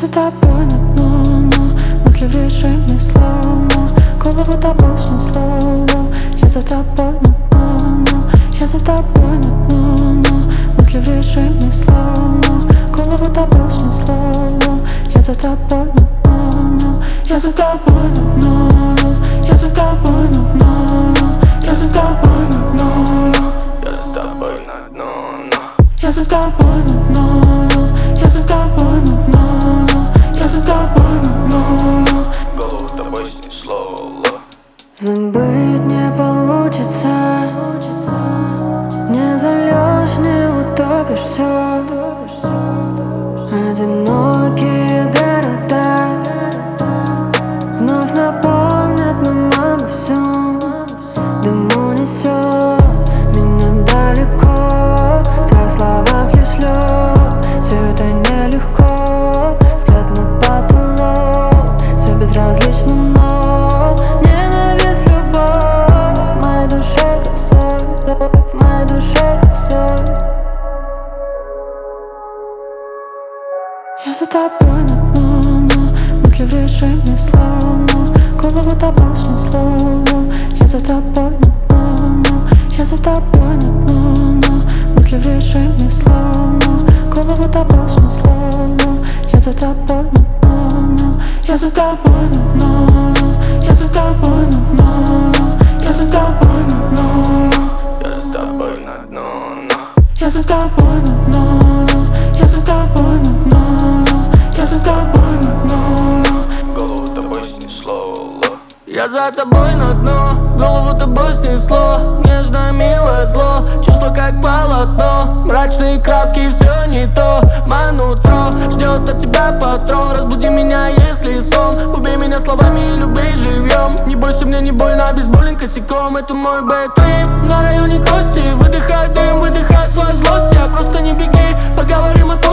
за тобой на дно, но мысли в режиме слоумо. Голову тобой снесло. Я за тобой на дно, но я за тобой на дно, но мысли в режиме слоумо. Голову тобой снесло. Я за тобой на дно, но я за тобой на дно, но я за тобой на дно, но я за тобой на дно, но я за тобой на дно, но я за тобой на дно, но я за тобой на дно, но я за тобой на дно, но голову тобой снесло. забыть не получится, не зальешь, не утопишь все. Одинокие города вновь напомнят нам обо всем. Дым унесет меня далеко, в твоих словах лишь лед. Все это нелегко, взгляд на потолок, все безразлично, но ненависть, любовь в моей душе как соль, в моей душе как соль. Я за тобой на дно, но мысли в режиме слоумо. Голову тобой снесло. Я за тобой на дно, но я за тобой на дно, но мысли в режиме слоумо. Голову тобой снесло. Я за тобой на дно, но я за тобой на дно, но я за тобой на дно, но я за тобой на дно, но Я за тобой на дно, но я за тобой на дно, но я за тобой на дно, но я за тобой на дно, но голову тобой снесло. Я за тобой на дно, голову тобой снесло. Нежное, милое зло, чувство как полотно. Мрачные краски, все не то. Мое нутро ждет от тебя патрон. Разбуди меня, если сон. Убей меня словами и люби живьем. Не бойся, мне не больно, бейсбольным косяком. Это мой бэк-трип на районе кости. Выдыхай дым, выдыхай свою злость. Я просто не беги, поговорим о том,